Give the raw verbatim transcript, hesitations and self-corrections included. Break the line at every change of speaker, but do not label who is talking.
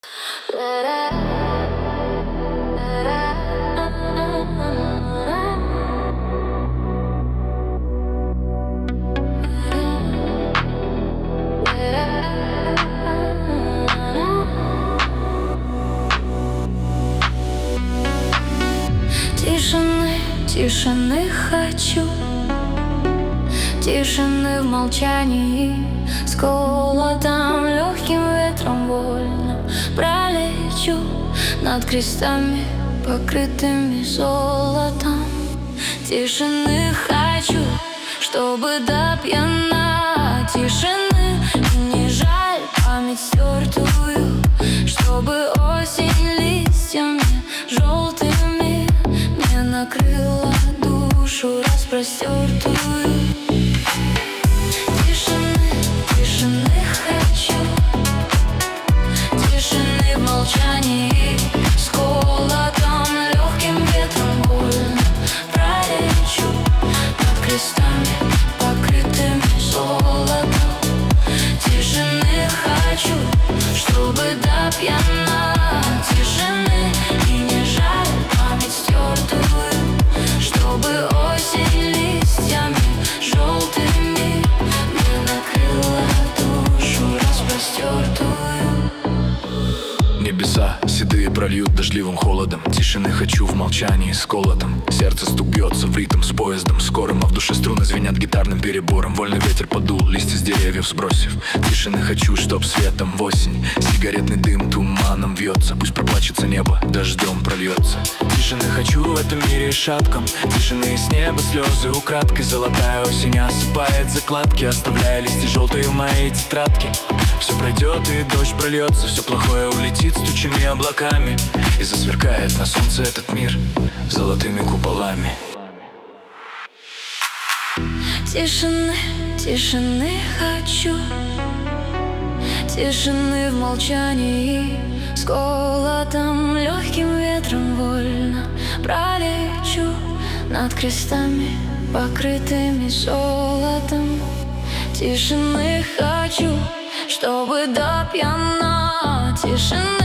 Тишины, тишины хочу, тишины в молчании. С холодом, легким ветром вольно пролечу над крестами, покрытыми золотом. Тишины хочу, чтобы до пьяна. Тишины, и не жаль память стертую, чтобы осень листьями желтыми мне накрыла душу распростертую. Тишины, тишины хочу, тишины в молчании. С холодом, легким ветром вольно пролечу над крестами, покрытыми золотом. Тишины хочу, чтобы до пьяна. Тишины, и не жаль память стертую, чтобы осень листьями желтыми мне накрыла душу распростертую.
Небеса седые прольют дождливым холодом. Тишины хочу в молчании с колотом. Сердце стук бьется в ритм с поездом скорым, а в душе струны звенят гитарным перебором. Вольный ветер подул, листья с деревьев сбросив. Тишины хочу, чтоб светом в осень сигаретный дым туманом вьется. Пусть проплачется небо, дождем прольется. Тишины хочу в этом мире шатком. Тишины с неба слезы украдкой. Золотая осень осыпает закладки, оставляя листья желтые в моей тетрадке. Все пройдет и дождь прольется, все плохое улетит с тучами облаками, и засверкает на солнце этот мир золотыми куполами.
Тишины, тишины хочу, тишины в молчании. С холодом, легким ветром вольно пролечу над крестами, покрытыми золотом. Тишины хочу, чтобы до пьяна. Тишины.